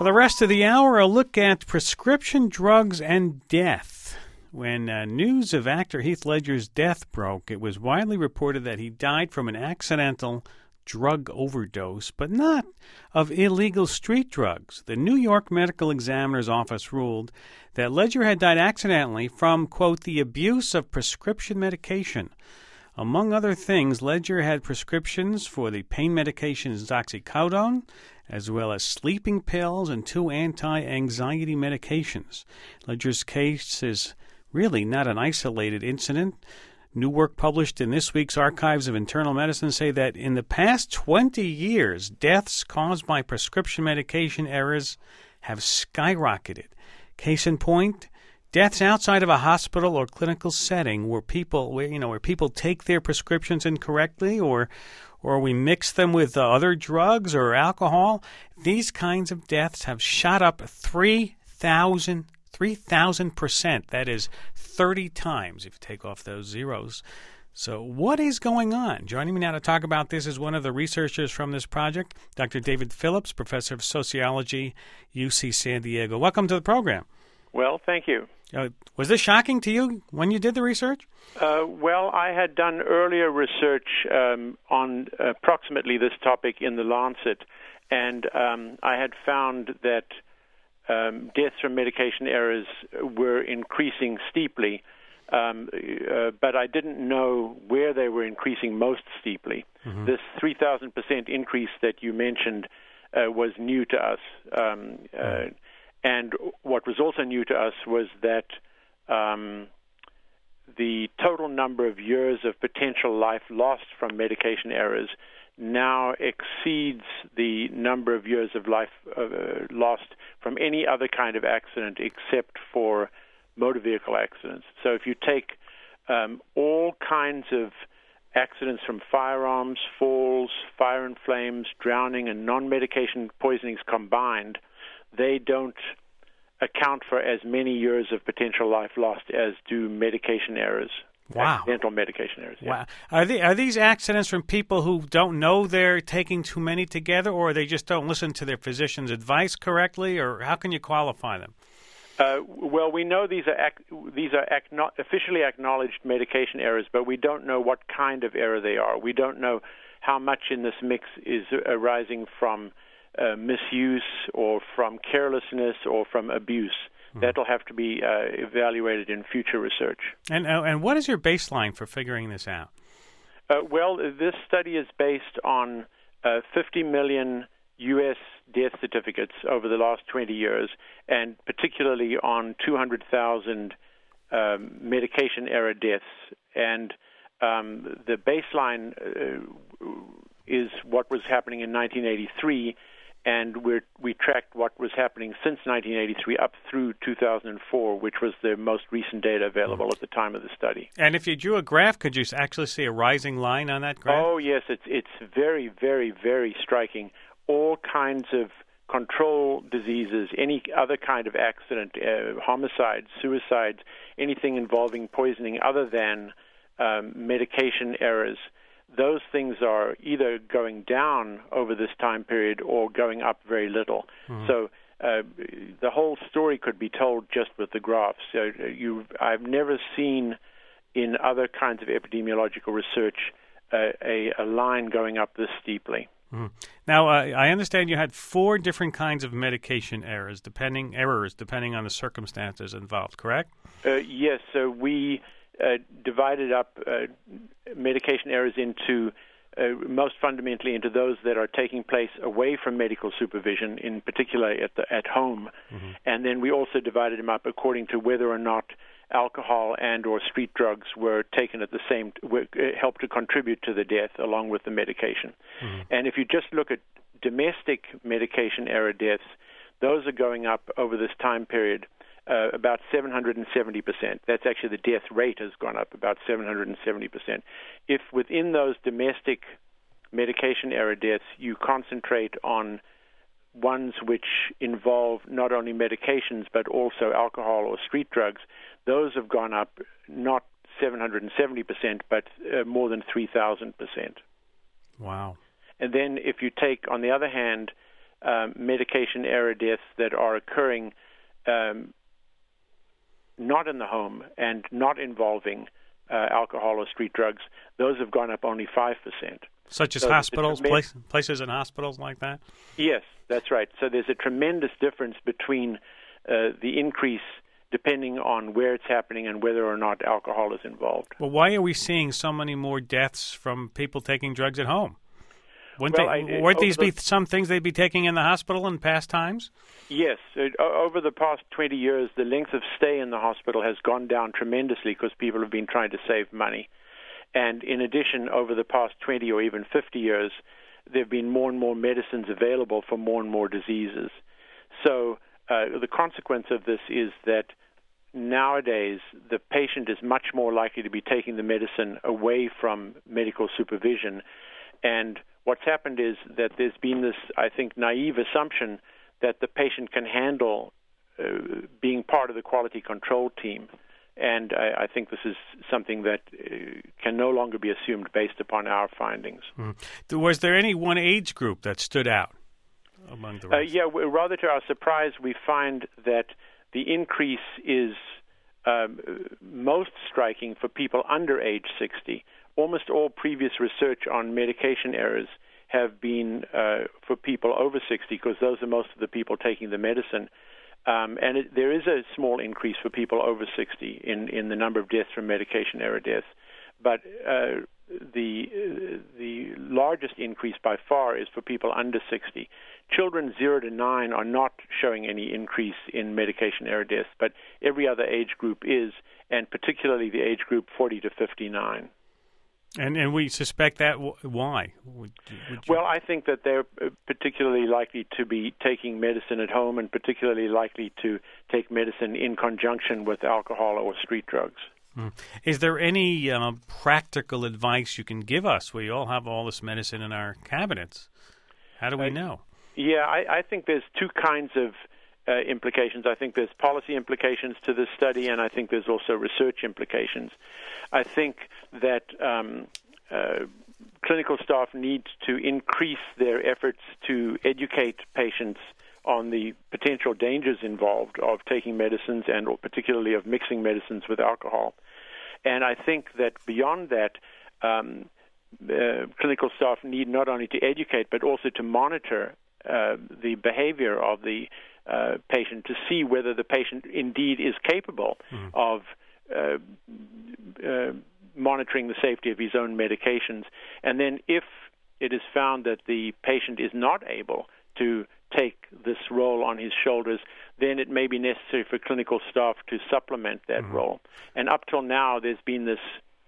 For the rest of the hour, a look at prescription drugs and death. When news of actor Heath Ledger's death broke, it was widely reported that he died from an accidental drug overdose, but not of illegal street drugs. The New York Medical Examiner's Office ruled that Ledger had died accidentally from, quote, the abuse of prescription medication. Among other things, Ledger had prescriptions for the pain medications oxycodone, as well as sleeping pills and 2 anti-anxiety medications. Ledger's case is really not an isolated incident. New work published in this week's Archives of Internal Medicine say that in the past 20 years, deaths caused by prescription medication errors have skyrocketed. Case in point, deaths outside of a hospital or clinical setting where people take their prescriptions incorrectly or we mix them with other drugs or alcohol. These kinds of deaths have shot up 3,000%. That is 30 times if you take off those zeros. So what is going on? Joining me now to talk about this is one of the researchers from this project, Dr. David Phillips, professor of sociology, UC San Diego. Welcome to the program. Well, thank you. Was this shocking to you when you did the research? Well, I had done earlier research on approximately this topic in the Lancet, and I had found that deaths from medication errors were increasing steeply, but I didn't know where they were increasing most steeply. Mm-hmm. This 3,000% increase that you mentioned was new to us. And what was also new to us was that the total number of years of potential life lost from medication errors now exceeds the number of years of life lost from any other kind of accident except for motor vehicle accidents. So if you take all kinds of accidents from firearms, falls, fire and flames, drowning, and non-medication poisonings combined, they don't account for as many years of potential life lost as do medication errors. Wow. Accidental medication errors. Wow. Yeah. Are these accidents from people who don't know they're taking too many together, or they just don't listen to their physician's advice correctly, or how can you qualify them? Well, we know these are officially acknowledged medication errors, but we don't know what kind of error they are. We don't know how much in this mix is arising from misuse or from carelessness or from abuse. That'll have to be evaluated in future research. And what is your baseline for figuring this out? Well, this study is based on 50 million U.S. death certificates over the last 20 years, and particularly on 200,000 medication error deaths. And the baseline is what was happening in 1983, and we tracked what was happening since 1983 up through 2004, which was the most recent data available at the time of the study. And if you drew a graph, could you actually see a rising line on that graph? Oh, yes. It's very, very, very striking. All kinds of control diseases, any other kind of accident, homicides, suicides, anything involving poisoning other than medication errors, those things are either going down over this time period or going up very little. Mm-hmm. So the whole story could be told just with the graphs. So I've never seen in other kinds of epidemiological research a line going up this steeply. Mm-hmm. Now, I understand you had 4 different kinds of medication errors, depending on the circumstances involved, correct? Yes. So we divided up medication errors into most fundamentally into those that are taking place away from medical supervision, in particular at home. Mm-hmm. And then we also divided them up according to whether or not alcohol and or street drugs were taken at the same helped to contribute to the death along with the medication. Mm-hmm. And if you just look at domestic medication error deaths, those are going up over this time period about 770%. That's actually the death rate has gone up about 770%. If within those domestic medication error deaths you concentrate on ones which involve not only medications but also alcohol or street drugs, those have gone up not 770% but more than 3,000%. Wow. And then if you take, on the other hand, medication error deaths that are occurring not in the home and not involving alcohol or street drugs, those have gone up only 5%. Such as hospitals, places in hospitals like that? Yes, that's right. So there's a tremendous difference between the increase depending on where it's happening and whether or not alcohol is involved. Well, why are we seeing so many more deaths from people taking drugs at home? Wouldn't these be some things they'd be taking in the hospital in past times? Yes. Over the past 20 years, the length of stay in the hospital has gone down tremendously because people have been trying to save money. And in addition, over the past 20 or even 50 years, there have been more and more medicines available for more and more diseases. So the consequence of this is that nowadays the patient is much more likely to be taking the medicine away from medical supervision. And what's happened is that there's been this, I think, naive assumption that the patient can handle being part of the quality control team. And I think this is something that can no longer be assumed based upon our findings. Was there any one age group that stood out among the rest? Rather to our surprise, we find that the increase is most striking for people under age 60. Almost all previous research on medication errors have been for people over 60 because those are most of the people taking the medicine. There is a small increase for people over 60 in the number of deaths from medication error deaths. But the largest increase by far is for people under 60. Children 0 to 9 are not showing any increase in medication error deaths, but every other age group is, and particularly the age group 40 to 59. And we suspect that why? Well, I think that they're particularly likely to be taking medicine at home and particularly likely to take medicine in conjunction with alcohol or street drugs. Is there any practical advice you can give us? We all have all this medicine in our cabinets. How do we know? Yeah, I think there's two kinds of implications. I think there's policy implications to this study, and I think there's also research implications. I think that clinical staff need to increase their efforts to educate patients on the potential dangers involved of taking medicines and or particularly of mixing medicines with alcohol. And I think that beyond that, clinical staff need not only to educate but also to monitor the behavior of the patient to see whether the patient indeed is capable of monitoring the safety of his own medications. And then if it is found that the patient is not able to take this role on his shoulders, then it may be necessary for clinical staff to supplement that role. And up till now, there's been this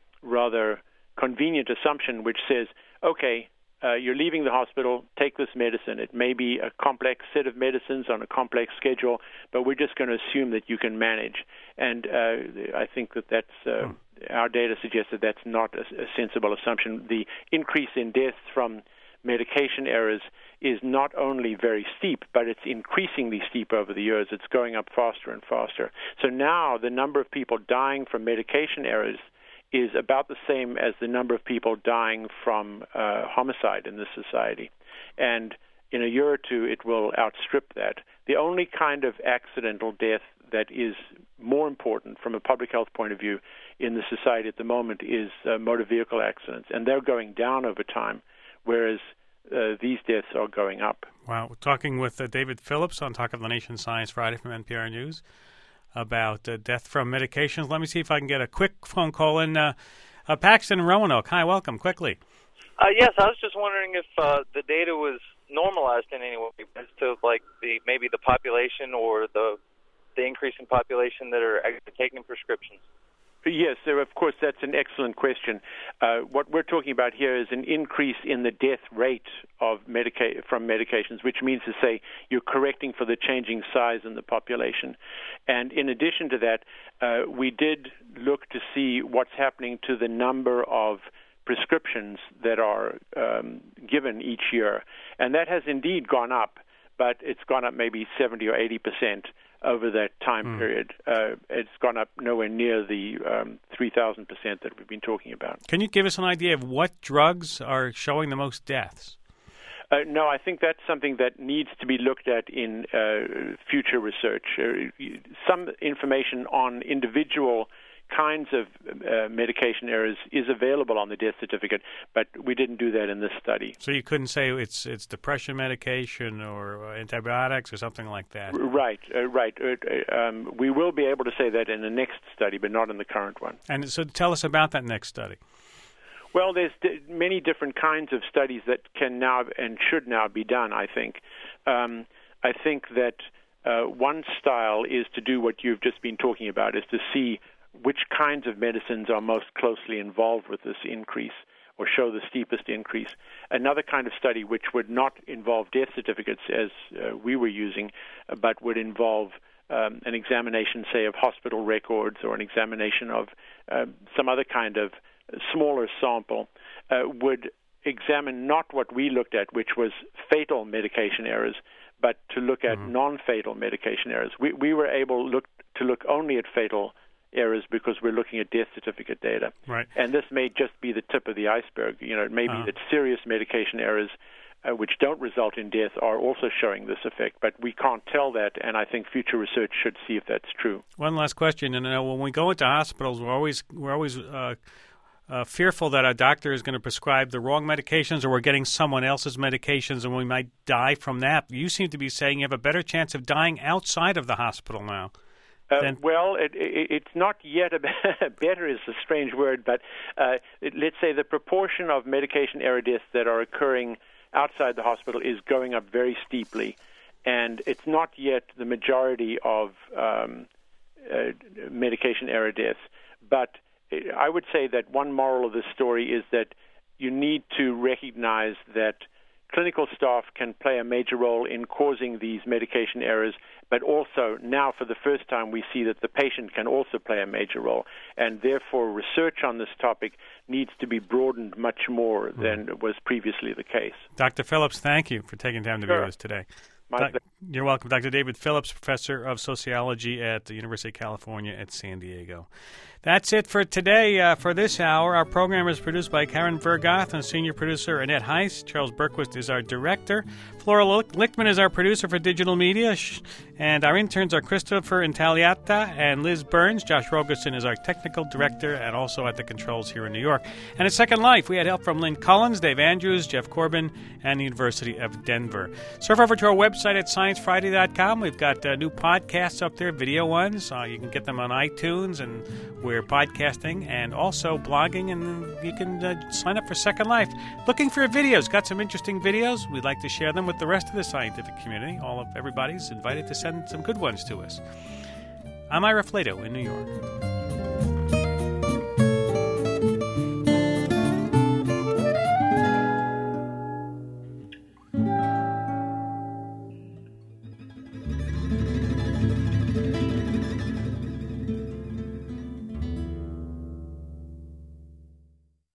rather convenient assumption which says, okay, you're leaving the hospital, take this medicine. It may be a complex set of medicines on a complex schedule, but we're just going to assume that you can manage. And I think that that's our data suggests that that's not a sensible assumption. The increase in deaths from medication errors is not only very steep, but it's increasingly steep over the years. It's going up faster and faster. So now the number of people dying from medication errors is about the same as the number of people dying from homicide in this society. And in a year or two, it will outstrip that. The only kind of accidental death that is more important from a public health point of view in the society at the moment is motor vehicle accidents, and they're going down over time, whereas these deaths are going up. Wow. We're talking with David Phillips on Talk of the Nation Science Friday from NPR News about death from medications. Let me see if I can get a quick phone call in. Paxton in Roanoke. Hi, welcome. Quickly. Yes, I was just wondering if the data was normalized in any way as to like maybe the population or the increase in population that are actually taking prescriptions. Yes, so of course that's an excellent question. What we're talking about here is an increase in the death rate of from medications, which means to say you're correcting for the changing size in the population. And in addition to that, we did look to see what's happening to the number of prescriptions that are given each year. And that has indeed gone up, but it's gone up maybe 70 or 80% over that time period. It's gone up nowhere near the 3,000% that we've been talking about. Can you give us an idea of what drugs are showing the most deaths? No, I think that's something that needs to be looked at in future research. Some information on individual kinds of medication errors is available on the death certificate, but we didn't do that in this study. So you couldn't say it's depression medication or antibiotics or something like that? Right. We will be able to say that in the next study, but not in the current one. And so tell us about that next study. Well, there's many different kinds of studies that can now and should now be done, I think. I think that one style is to do what you've just been talking about, is to see which kinds of medicines are most closely involved with this increase or show the steepest increase. Another kind of study which would not involve death certificates as we were using, but would involve an examination, say, of hospital records or an examination of some other kind of smaller sample, would examine not what we looked at, which was fatal medication errors, but to look at non-fatal medication errors. We were able to look only at fatal errors because we're looking at death certificate data. Right. And this may just be the tip of the iceberg. It may be that serious medication errors which don't result in death are also showing this effect, but we can't tell that, and I think future research should see if that's true. One last question, and when we go into hospitals, we're always fearful that our doctor is going to prescribe the wrong medications, or we're getting someone else's medications and we might die from that. You seem to be saying you have a better chance of dying outside of the hospital now. Well, it's not yet better is a strange word, but let's say the proportion of medication error deaths that are occurring outside the hospital is going up very steeply, and it's not yet the majority of medication error deaths, but I would say that one moral of this story is that you need to recognize that clinical staff can play a major role in causing these medication errors, but also now for the first time we see that the patient can also play a major role, and therefore research on this topic needs to be broadened much more than was previously the case. Dr. Phillips, thank you for taking time to be with us today. You're welcome. Dr. David Phillips, Professor of Sociology at the University of California at San Diego. That's it for today, for this hour. Our program is produced by Karen Vergoth and senior producer Annette Heiss. Charles Berquist is our director. Flora Lichtman is our producer for digital media. And our interns are Christopher Intagliata and Liz Burns. Josh Rogerson is our technical director and also at the controls here in New York. And at Second Life, we had help from Lynn Collins, Dave Andrews, Jeff Corbin, and the University of Denver. Surf over to our website at sciencefriday.com. We've got new podcasts up there, video ones. You can get them on iTunes, and we're podcasting and also blogging, and you can sign up for Second Life. Looking for videos. Got some interesting videos. We'd like to share them with the rest of the scientific community. Everybody's invited to send some good ones to us. I'm Ira Flato in New York.